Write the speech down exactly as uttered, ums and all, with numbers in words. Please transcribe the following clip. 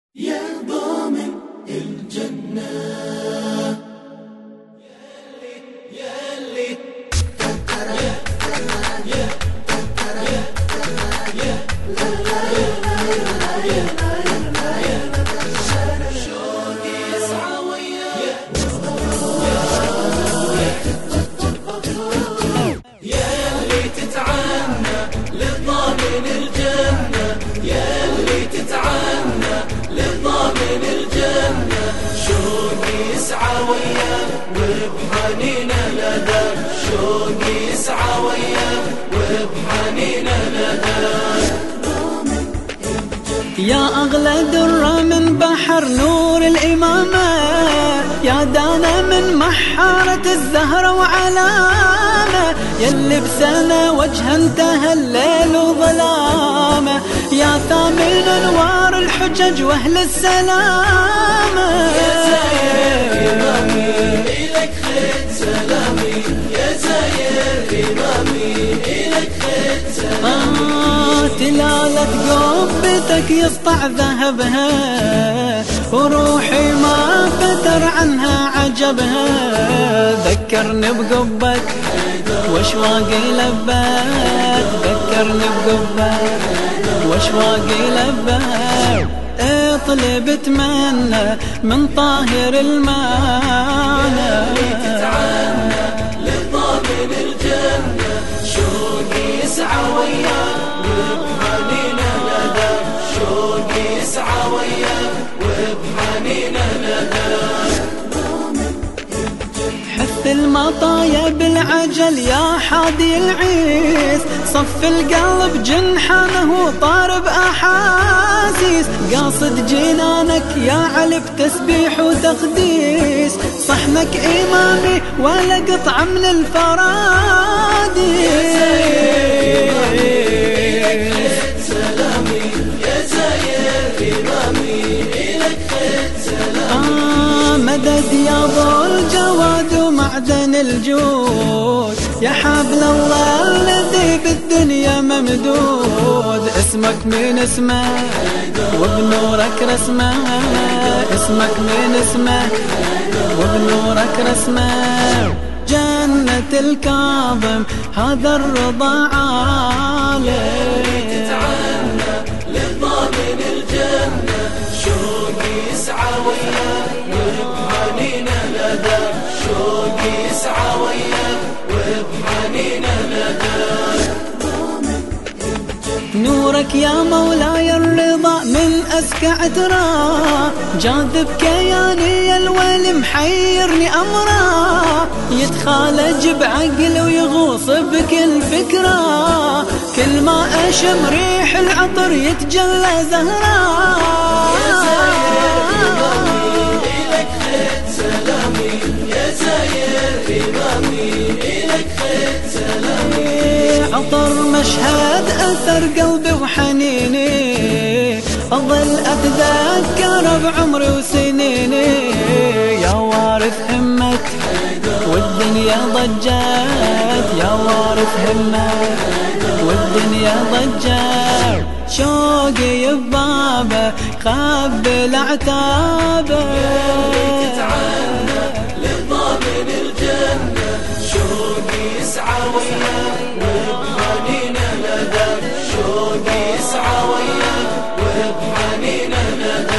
يا ضامن الجنة ياللي شوقي يسعى وياك ياللي تتعنى لضامن الجنة ياللي تتعنى لضامن الجنة شوقي يسعى وياك وبحنينه لداك شوقي يسعى وياك وبحنينه لداك يا أغلى درة من بحر نور الإمامة يا دانا من محارة الزهرة وعلامة يلي بسنة وجه انتهى الليل وظلامة يا ثامن أنوار الحجج وأهل السلامة يا زاير إمامي إلك خير سلامي يا زاير إمامي إلك خير سلامي آه تلالة قبتك يسطع ذهبها وروحي ما فتر عنها عجبها ذكرني بقبك واشواقي لبك ذكرني بقبك واشواقي لبك اطلب اتمنى من طاهر المعنى تتعنى لضامن الجنة شوقي يسعى وياك وبحنينه لداك شوقي يسعى وياك وبحنينه لداك حث المطايا بالعجل يا حادي العيس صف القلب جنحانه طار بأحاسيس قاصد جنانك يا علي بتسبيح وتقديس صحنك إمامي ولا قطعة من الفراديس سلامي يا زاير إمامي إلك خير سلامي آه مدد يا ضو الجواد ومعدن الجود يا حبل الله الذي بالدنيا ممدود اسمك من اسمه وبنورك رسمه اسمك من اسمه وبنورك رسمه جنة الكاظم هذا الرضا عالي تتعنى لضامن الجنة شوقي يسعى وياك وبحنينه لداك شوقي يسعى وياك وبحنينه لداك نورك يا مولاي الرضا من أزكى عترا جاذب كياني الويل محيرني أمرا يتخالج بعقل ويغوص بكل فكرة كل ما أشم ريح العطر يتجلى زهرا يا زاير إمامي إلك خير سلامي يا زاير إمامي إلك خير سلامي عطر مشهد أثر قلبي وحنيني أظل أتذكر بعمري وسنيني يا وارث همك والدنيا ضجت يا وارث همك والدنيا ضجت شوقي ببابه قبل عتابه تتعنى لضامن الجنة شوقي يسعى وياك وبحنينه لداك شوقي يسعى وياك وبحنينه لداك